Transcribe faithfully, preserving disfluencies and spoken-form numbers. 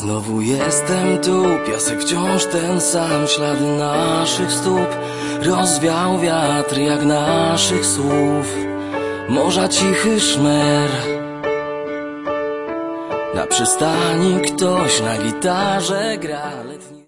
Znowu jestem tu, piasek wciąż ten sam, ślady naszych stóp rozwiał wiatr jak naszych słów. Morza cichy szmer, na przystani ktoś na gitarze gra letni.